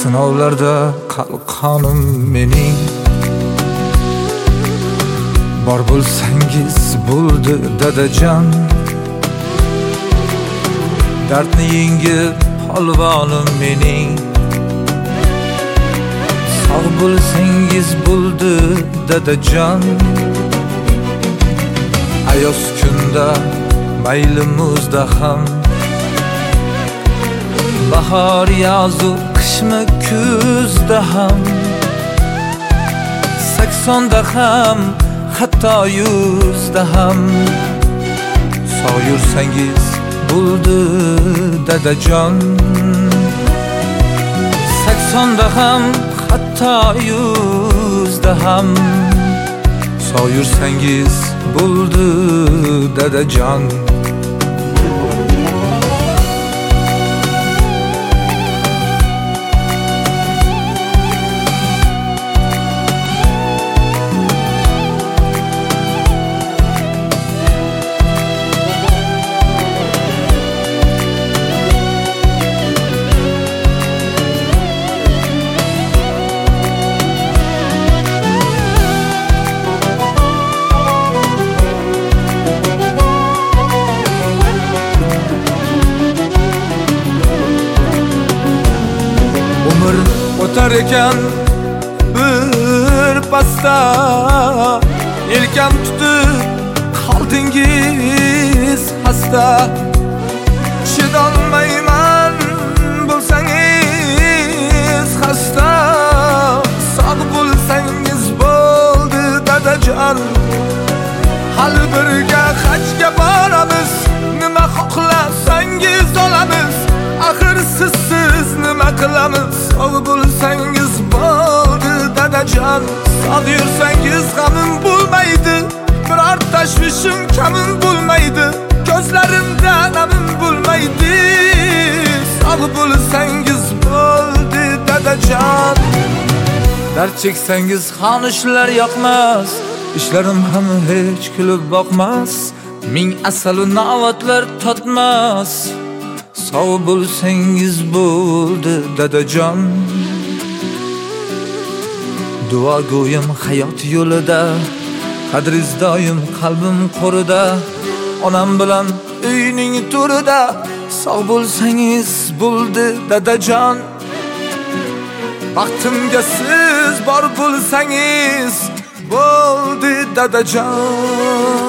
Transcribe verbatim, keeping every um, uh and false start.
sinovlarda qalqonim mening. Bor bo'lsangiz bo'ldi dadajon, dardni yengib polvonim mening. Sog' bo'lsangiz bo'ldi dadajon, ayoz kunda mayli muzda ham, bahor yozu qishmi kuzda ham, saksonda ham hatto yuzda ham. Sog' yursangiz bo'ldi dadajon, saksonda ham hatto yuzda ham. Sog' yursangiz bo'ldi dadajon. O'tar ekan bir pasda, yelkam tutib qoldingiz xasta. Chidolmayman bo'lsangiz xasta, sog' bo'lsangiz bo'ldi dadajon. Hali birga hajga boramiz, nima xohlasangiz olamiz. Axir sizsiz nima qilamiz. Sog' bo'lsangiz bo'ldi dadajon, sog' yursangiz g'amim bo'lmaydi, biror tashvishim kamim bo'lmaydi, ko'zlarimda namim bo'lmaydi. Sog' bo'lsangiz bo'ldi dadajon. Dard cheksangiz xonishlar yoqmas, ishlarim ham hech kulib boqmas, ming asalu novatlar totmas. Sog' bo'lsangiz bo'ldi dadajon. Duo go'yim hayot yo'lida, qadringiz doim qalbim qo'rida, onam bilan uyning to'rida. Sog' bo'lsangiz bo'ldi dadajon. Baxtimga siz bor bo'lsangiz bo'ldi dadajon.